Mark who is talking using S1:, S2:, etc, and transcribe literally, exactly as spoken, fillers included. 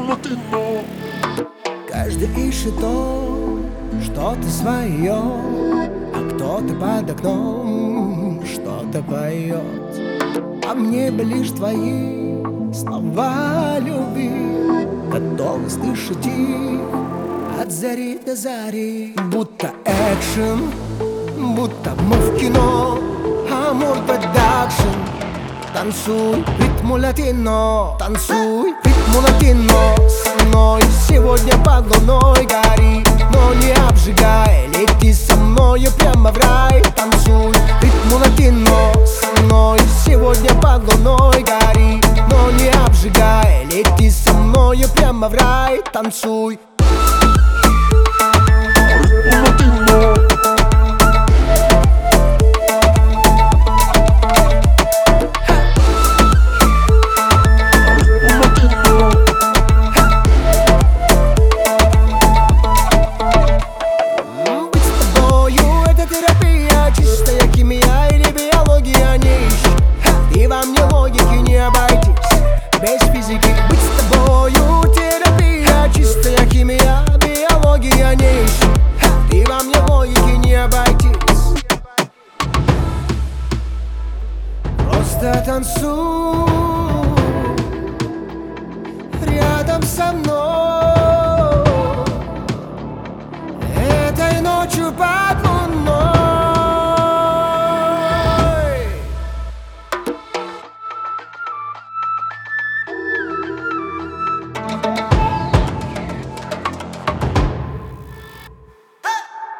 S1: Каждый ищет то, что-то свое, а кто-то под окном что-то поет. А мне бы лишь твои слова любви, готовы слышать их от зари до зари. Будто экшен, будто мы в кино, Амур продакшн. Танцуй ритму латино, танцуй ритму латино. Со мной сегодня под луной гори, но не обжигай. Лети со мною прямо в рай. Танцуй ритму латино. Со мной сегодня под луной гори, но не обжигай. Лети со мною прямо в рай. Танцуй. Без физики быть с тобою терапия, чистая химия, биология не ищи. Ты во мне логики не обойтись. Просто танцуй.